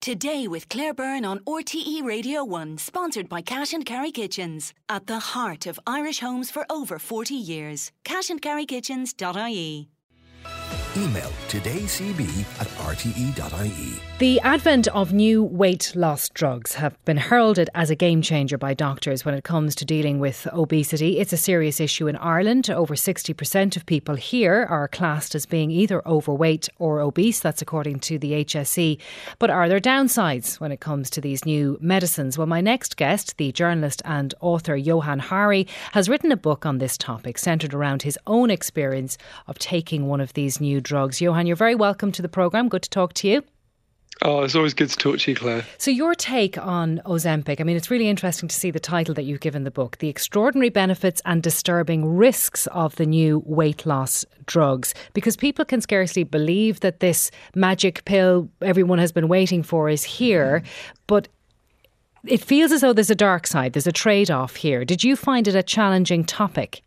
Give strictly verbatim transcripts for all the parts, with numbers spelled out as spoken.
Today with Claire Byrne on R T E Radio one, sponsored by Cash and Carry Kitchens. At the heart of Irish homes for over forty years. cash and carry kitchens dot I E. Email todaycb at r t e dot i e. The advent of new weight loss drugs have been heralded as a game changer by doctors when it comes to dealing with obesity. It's a serious issue in Ireland. Over sixty percent of people here are classed as being either overweight or obese. That's according to the H S E. But are there downsides when it comes to these new medicines? Well, my next guest, the journalist and author Johann Hari, has written a book on this topic centred around his own experience of taking one of these new drugs. Johann, you're very welcome to the programme. Good to talk to you. Oh, it's always good to talk to you, Claire. So your take on Ozempic, I mean, it's really interesting to see the title that you've given the book, The Extraordinary Benefits and Disturbing Risks of the New Weight Loss Drugs, because people can scarcely believe that this magic pill everyone has been waiting for is here, but it feels as though there's a dark side, there's a trade-off here. Did you find it a challenging topic?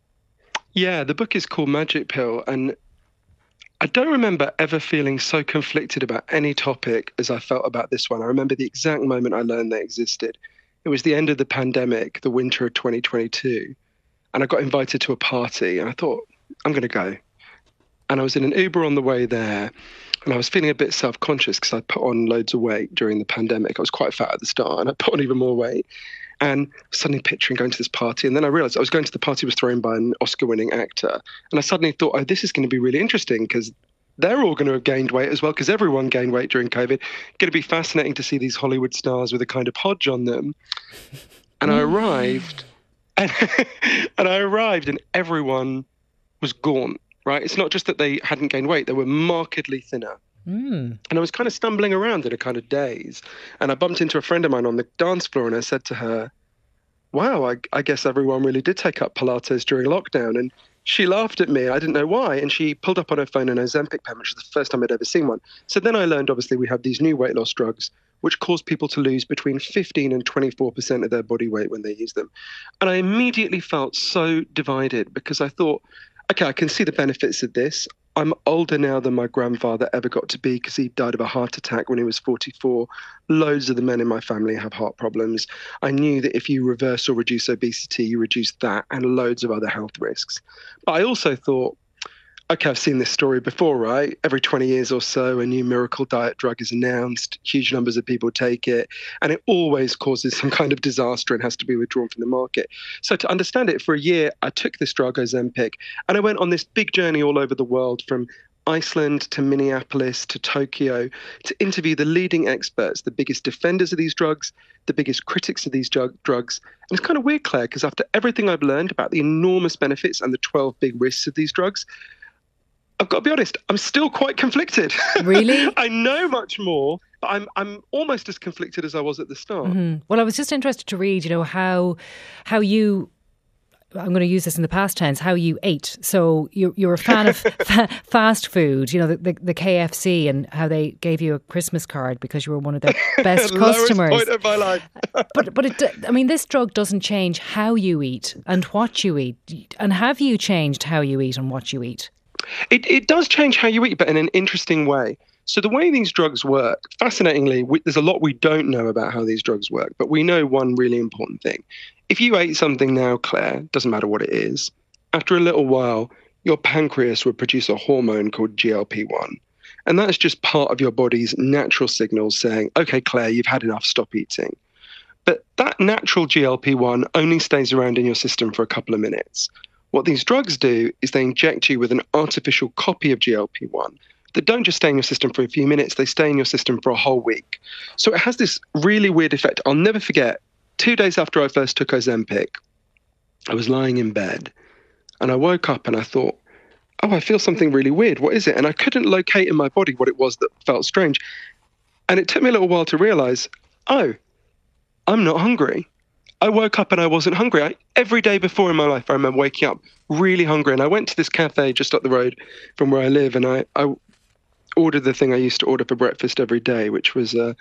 Yeah, the book is called Magic Pill, and I don't remember ever feeling so conflicted about any topic as I felt about this one. I remember the exact moment I learned they existed. It was the end of the pandemic, the winter of twenty twenty-two. And I got invited to a party and I thought, I'm going to go. And I was in an Uber on the way there and I was feeling a bit self-conscious because I put on loads of weight during the pandemic. I was quite fat at the start and I put on even more weight. And suddenly picturing going to this party. And then I realised I was going to the party was thrown by an Oscar-winning actor. And I suddenly thought, oh, this is going to be really interesting because they're all going to have gained weight as well because everyone gained weight during COVID. Going to be fascinating to see these Hollywood stars with a kind of podge on them. And I arrived and, and I arrived and everyone was gaunt, right? It's not just that they hadn't gained weight. They were markedly thinner. Mm. And I was kind of stumbling around in a kind of daze. And I bumped into a friend of mine on the dance floor and I said to her, wow, I, I guess everyone really did take up Pilates during lockdown. And she laughed at me. I didn't know why. And she pulled up on her phone an Ozempic pen, which was the first time I'd ever seen one. So then I learned, obviously, we have these new weight loss drugs, which cause people to lose between fifteen and twenty-four percent of their body weight when they use them. And I immediately felt so divided because I thought, okay, I can see the benefits of this. I'm older now than my grandfather ever got to be because he died of a heart attack when he was forty-four. Loads of the men in my family have heart problems. I knew that if you reverse or reduce obesity, you reduce that and loads of other health risks. But I also thought, okay, I've seen this story before, right? Every twenty years or so, a new miracle diet drug is announced. Huge numbers of people take it. And it always causes some kind of disaster and has to be withdrawn from the market. So to understand it, for a year, I took this drug, Ozempic, and I went on this big journey all over the world from Iceland to Minneapolis to Tokyo to interview the leading experts, the biggest defenders of these drugs, the biggest critics of these drug- drugs. And it's kind of weird, Claire, because after everything I've learned about the enormous benefits and the twelve big risks of these drugs, I've got to be honest, I'm still quite conflicted. Really? I know much more, but I'm I'm almost as conflicted as I was at the start. Mm-hmm. Well, I was just interested to read, you know, how how you, I'm going to use this in the past tense, how you ate. So you're, you're a fan of fa- fast food, you know, the, the, the K F C and how they gave you a Christmas card because you were one of their best customers. Lowest point of my life. but, but it, I mean, this drug doesn't change how you eat and what you eat. And have you changed how you eat and what you eat? It it does change how you eat, but in an interesting way. So the way these drugs work, fascinatingly, we, there's a lot we don't know about how these drugs work, but we know one really important thing. If you ate something now, Claire, doesn't matter what it is, after a little while, your pancreas would produce a hormone called G L P one. And that's just part of your body's natural signals saying, okay, Claire, you've had enough, stop eating. But that natural G L P one only stays around in your system for a couple of minutes. What these drugs do is they inject you with an artificial copy of G L P one that don't just stay in your system for a few minutes, they stay in your system for a whole week. So it has this really weird effect. I'll never forget, two days after I first took Ozempic, I was lying in bed and I woke up and I thought, oh, I feel something really weird. What is it? And I couldn't locate in my body what it was that felt strange. And it took me a little while to realize, oh, I'm not hungry. I woke up and I wasn't hungry. I, every day before in my life, I remember waking up really hungry. And I went to this cafe just up the road from where I live. And I, I ordered the thing I used to order for breakfast every day, which was a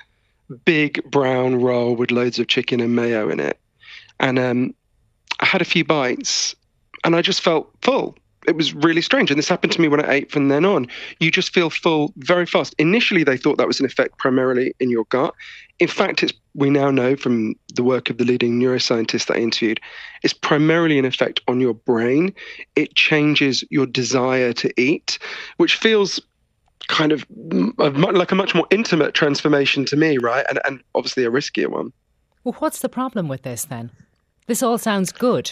big brown roll with loads of chicken and mayo in it. And um, I had a few bites and I just felt full. it was really strange. And this happened to me when I ate from then on. You just feel full very fast. Initially, they thought that was an effect primarily in your gut. In fact, it's, we now know from the work of the leading neuroscientists that I interviewed, it's primarily an effect on your brain. It changes your desire to eat, which feels kind of like a much more intimate transformation to me, right? And, and obviously a riskier one. Well, what's the problem with this then? This all sounds good.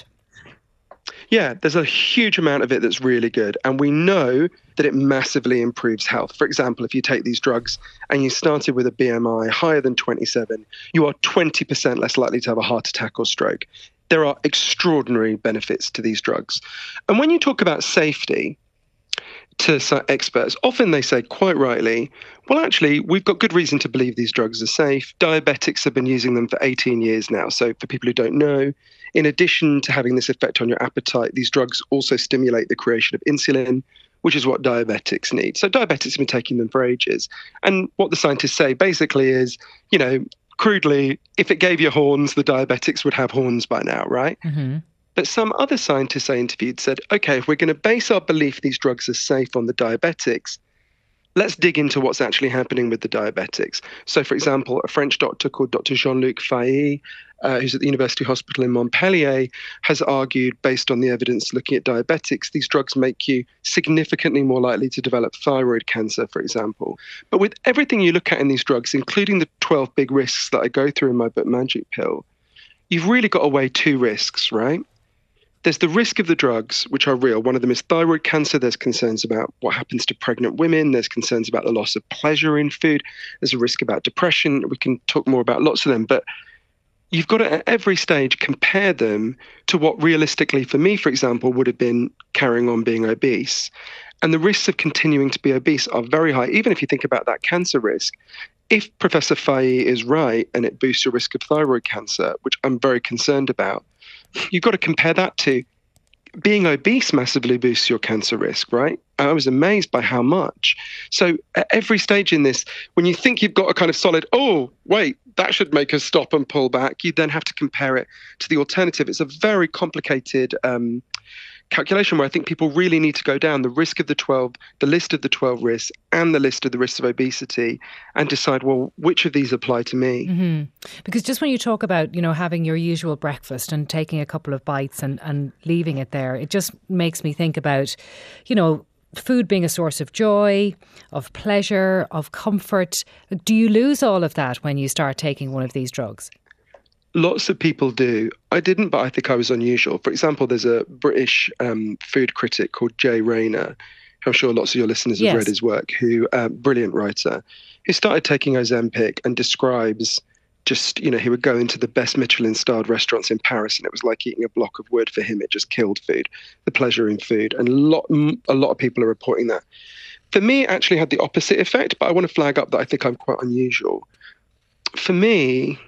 Yeah, there's a huge amount of it that's really good. And we know that it massively improves health. For example, if you take these drugs and you started with a B M I higher than twenty-seven, you are twenty percent less likely to have a heart attack or stroke. There are extraordinary benefits to these drugs. And when you talk about safety to experts, often they say quite rightly, well, actually, we've got good reason to believe these drugs are safe. Diabetics have been using them for eighteen years now. So for people who don't know, in addition to having this effect on your appetite, these drugs also stimulate the creation of insulin, which is what diabetics need. So diabetics have been taking them for ages. And what the scientists say basically is, you know, crudely, if it gave you horns, the diabetics would have horns by now, right? Mm-hmm. But some other scientists I interviewed said, okay, if we're going to base our belief these drugs are safe on the diabetics, let's dig into what's actually happening with the diabetics. So, for example, a French doctor called Doctor Jean-Luc Failly, uh, who's at the University Hospital in Montpellier, has argued, based on the evidence looking at diabetics, these drugs make you significantly more likely to develop thyroid cancer, for example. But with everything you look at in these drugs, including the twelve big risks that I go through in my book, Magic Pill, you've really got to weigh two risks, right? There's the risk of the drugs, which are real. One of them is thyroid cancer. There's concerns about what happens to pregnant women. There's concerns about the loss of pleasure in food. There's a risk about depression. We can talk more about lots of them. But you've got to, at every stage, compare them to what realistically, for me, for example, would have been carrying on being obese. And the risks of continuing to be obese are very high, even if you think about that cancer risk. If Professor Faye is right and it boosts your risk of thyroid cancer, which I'm very concerned about, you've got to compare that to being obese massively boosts your cancer risk, right? I was amazed by how much. So at every stage in this, when you think you've got a kind of solid, oh, wait, that should make us stop and pull back, you then have to compare it to the alternative. It's a very complicated um, calculation where I think people really need to go down the risk of the twelve, the list of the twelve risks and the list of the risks of obesity and decide, well, which of these apply to me? Mm-hmm. Because just when you talk about, you know, having your usual breakfast and taking a couple of bites and, and leaving it there, it just makes me think about, you know, food being a source of joy, of pleasure, of comfort. Do you lose all of that when you start taking one of these drugs? Lots of people do. I didn't, but I think I was unusual. For example, there's a British um, food critic called Jay Rayner, who I'm sure lots of your listeners have yes. read his work, who, uh, brilliant writer, who started taking Ozempic and describes just, you know, he would go into the best Michelin-starred restaurants in Paris and it was like eating a block of wood for him. It just killed food, the pleasure in food. And a lot, a lot of people are reporting that. For me, it actually had the opposite effect, but I want to flag up that I think I'm quite unusual. For me,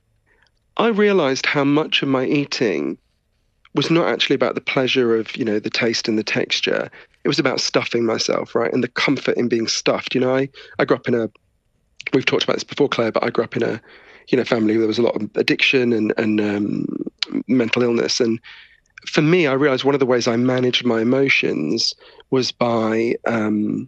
I realized how much of my eating was not actually about the pleasure of, you know, the taste and the texture. It was about stuffing myself, right? And the comfort in being stuffed. You know, I, I grew up in a, we've talked about this before, Claire, but I grew up in a, you know, family where there was a lot of addiction and, and um, mental illness. And for me, I realized one of the ways I managed my emotions was by, um,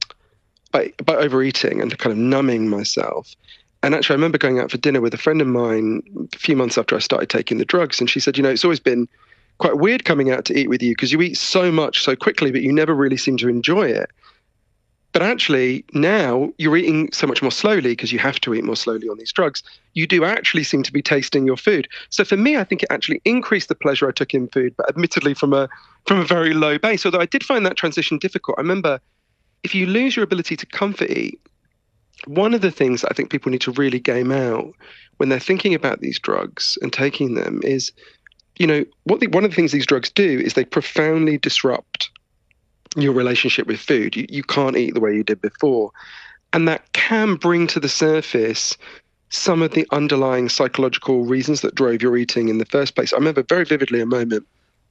by, by overeating and kind of numbing myself. And actually, I remember going out for dinner with a friend of mine a few months after I started taking the drugs. And she said, you know, it's always been quite weird coming out to eat with you because you eat so much so quickly, but you never really seem to enjoy it. But actually, now you're eating so much more slowly because you have to eat more slowly on these drugs. You do actually seem to be tasting your food. So for me, I think it actually increased the pleasure I took in food, but admittedly from a from a very low base. Although I did find that transition difficult. I remember if you lose your ability to comfort eat, one of the things that I think people need to really game out when they're thinking about these drugs and taking them is, you know, what the, one of the things these drugs do is they profoundly disrupt your relationship with food. You, you can't eat the way you did before. And that can bring to the surface some of the underlying psychological reasons that drove your eating in the first place. I remember very vividly a moment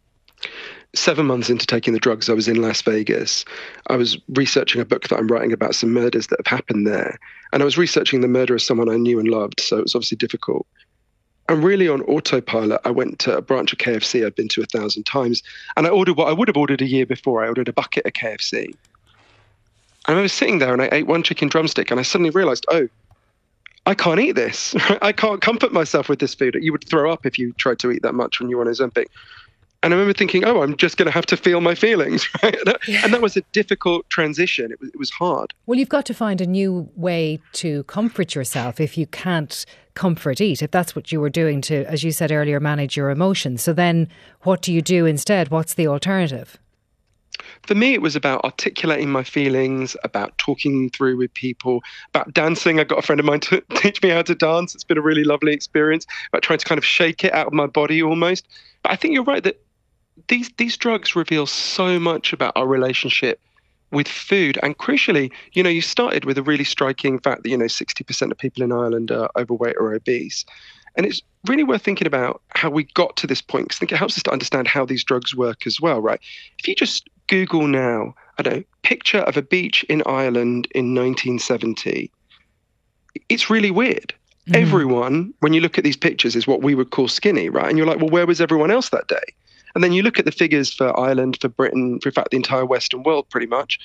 seven months into taking the drugs. I was in Las Vegas. I was researching a book that I'm writing about some murders that have happened there. And I was researching the murder of someone I knew and loved. So it was obviously difficult. And really on autopilot, I went to a branch of K F C I'd been to a thousand times. And I ordered what I would have ordered a year before. I ordered a bucket of K F C. And I was sitting there and I ate one chicken drumstick and I suddenly realized, oh, I can't eat this. I can't comfort myself with this food. You would throw up if you tried to eat that much when you were on Ozempic. And I remember thinking, oh, I'm just going to have to feel my feelings. Right? And, that, yeah. and that was a difficult transition. It was, it was hard. Well, you've got to find a new way to comfort yourself if you can't comfort eat, if that's what you were doing to, as you said earlier, manage your emotions. So then what do you do instead? What's the alternative? For me, it was about articulating my feelings, about talking through with people, about dancing. I got a friend of mine to teach me how to dance. It's been a really lovely experience, about trying to kind of shake it out of my body almost. But I think you're right that these these drugs reveal so much about our relationship with food. And crucially, you know, you started with a really striking fact that, you know, sixty percent of people in Ireland are overweight or obese. And it's really worth thinking about how we got to this point, because I think it helps us to understand how these drugs work as well, right? If you just Google now, I don't know, picture of a beach in Ireland in nineteen seventy, it's really weird. Mm. Everyone, when you look at these pictures, is what we would call skinny, right? And you're like, well, where was everyone else that day? And then you look at the figures for Ireland, for Britain, for in fact, the entire Western world, pretty much.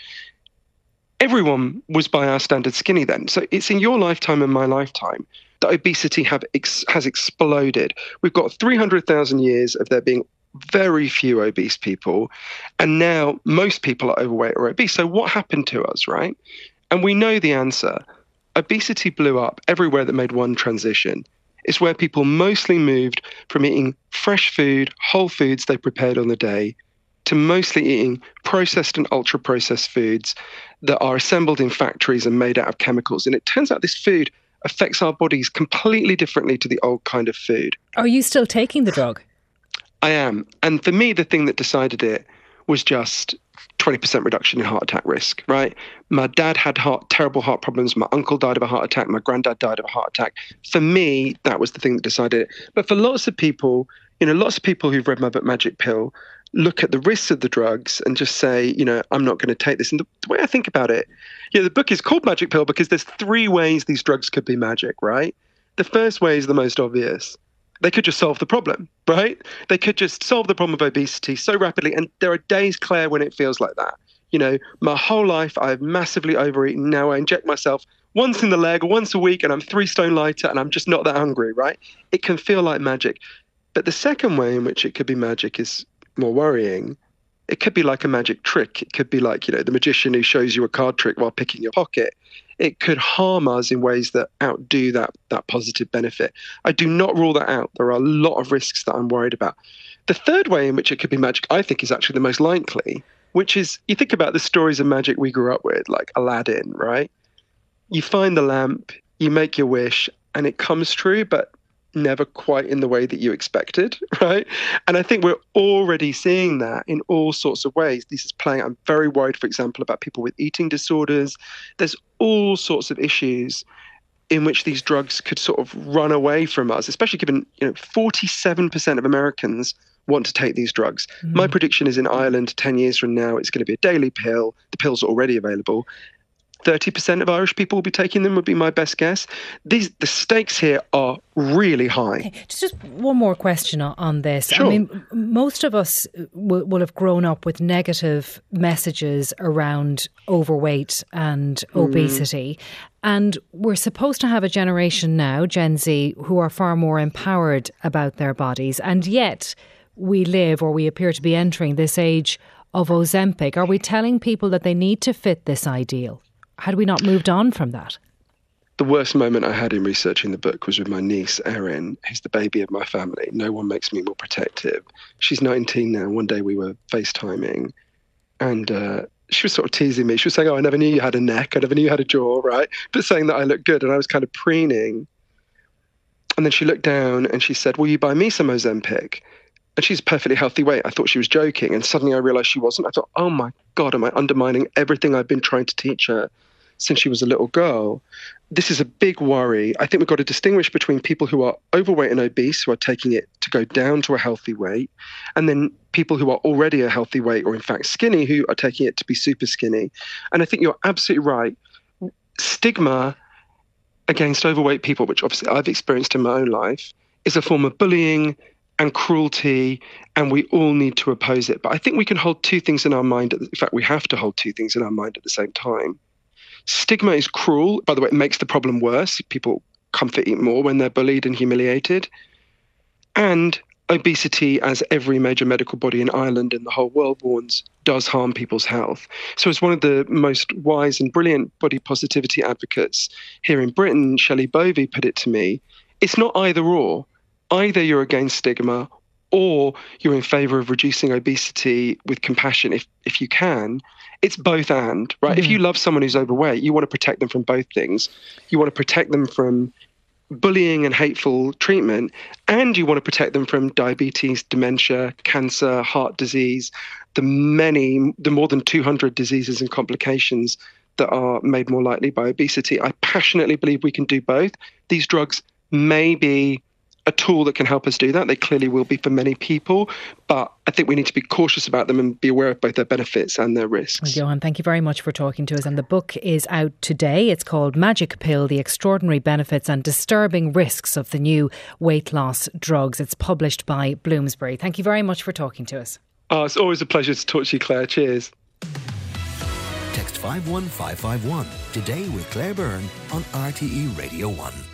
Everyone was by our standards skinny then. So it's in your lifetime and my lifetime that obesity have ex- has exploded. We've got three hundred thousand years of there being very few obese people. And now most people are overweight or obese. So what happened to us, right? And we know the answer. Obesity blew up everywhere that made one transition. It's where people mostly moved from eating fresh food, whole foods they prepared on the day, to mostly eating processed and ultra-processed foods that are assembled in factories and made out of chemicals. And it turns out this food affects our bodies completely differently to the old kind of food. Are you still taking the drug? I am. And for me, the thing that decided it was just twenty percent reduction in heart attack risk, right? My dad had heart, terrible heart problems. My uncle died of a heart attack. My granddad died of a heart attack. For me, that was the thing that decided it. But for lots of people, you know, lots of people who've read my book, Magic Pill, look at the risks of the drugs and just say, you know, I'm not going to take this. And the, the way I think about it, yeah, the book is called Magic Pill because there's three ways these drugs could be magic, right? The first way is the most obvious. They could just solve the problem, right? They could just solve the problem of obesity so rapidly. And there are days, Claire, when it feels like that. You know, my whole life I've massively overeaten. Now I inject myself once in the leg, once a week, and I'm three stone lighter and I'm just not that hungry, right? It can feel like magic. But the second way in which it could be magic is more worrying. It could be like a magic trick. It could be like, you know, the magician who shows you a card trick while picking your pocket. It could harm us in ways that outdo that that positive benefit. I do not rule that out. There are a lot of risks that I'm worried about. The third way in which it could be magic, I think, is actually the most likely, which is you think about the stories of magic we grew up with, like Aladdin, right? You find the lamp, you make your wish, and it comes true, but never quite in the way that you expected, right? And I think we're already seeing that in all sorts of ways. This is playing. I'm very worried, for example, about people with eating disorders. There's all sorts of issues in which these drugs could sort of run away from us, especially given, you know, forty-seven percent of Americans want to take these drugs. Mm. My prediction is in Ireland, ten years from now, it's going to be a daily pill. The pills are already available. thirty percent of Irish people will be taking them, would be my best guess. These the stakes here are really high. Okay, just one more question on this. Sure. I mean, most of us will, will have grown up with negative messages around overweight and obesity. Mm. And we're supposed to have a generation now, Gen Z, who are far more empowered about their bodies. And yet we live, or we appear to be entering this age of Ozempic. Are we telling people that they need to fit this ideal? Had we not moved on from that? The worst moment I had in researching the book was with my niece, Erin, who's the baby of my family. No one makes me more protective. She's nineteen now. One day we were FaceTiming and uh, she was sort of teasing me. She was saying, oh, I never knew you had a neck. I never knew you had a jaw, right? But saying that I looked good. And I was kind of preening. And then she looked down and she said, will you buy me some Ozempic? And she's a perfectly healthy weight. I thought she was joking. And suddenly I realized she wasn't. I thought, oh my God, am I undermining everything I've been trying to teach her since she was a little girl? This is a big worry. I think we've got to distinguish between people who are overweight and obese, who are taking it to go down to a healthy weight, and then people who are already a healthy weight or in fact skinny, who are taking it to be super skinny. And I think you're absolutely right. Stigma against overweight people, which obviously I've experienced in my own life, is a form of bullying and cruelty, and we all need to oppose it. But I think we can hold two things in our mind. In fact, we have to hold two things in our mind at the same time. Stigma is cruel. By the way, it makes the problem worse. People comfort eat more when they're bullied and humiliated. And obesity, as every major medical body in Ireland and the whole world warns, does harm people's health. So as one of the most wise and brilliant body positivity advocates here in Britain, Shelley Bovey, put it to me, it's not either or. Either you're against stigma or you're in favour of reducing obesity with compassion if, if you can. It's both and, right? Mm-hmm. If you love someone who's overweight, you want to protect them from both things. You want to protect them from bullying and hateful treatment, and you want to protect them from diabetes, dementia, cancer, heart disease, the many, the more than two hundred diseases and complications that are made more likely by obesity. I passionately believe we can do both. These drugs may be a tool that can help us do that. They clearly will be for many people, but I think we need to be cautious about them and be aware of both their benefits and their risks. Well, Johan, thank you very much for talking to us. And the book is out today. It's called Magic Pill, The Extraordinary Benefits and Disturbing Risks of the New Weight Loss Drugs. It's published by Bloomsbury. Thank you very much for talking to us. Oh, it's always a pleasure to talk to you, Claire. Cheers. Text five one five five one today with Claire Byrne on R T E Radio one.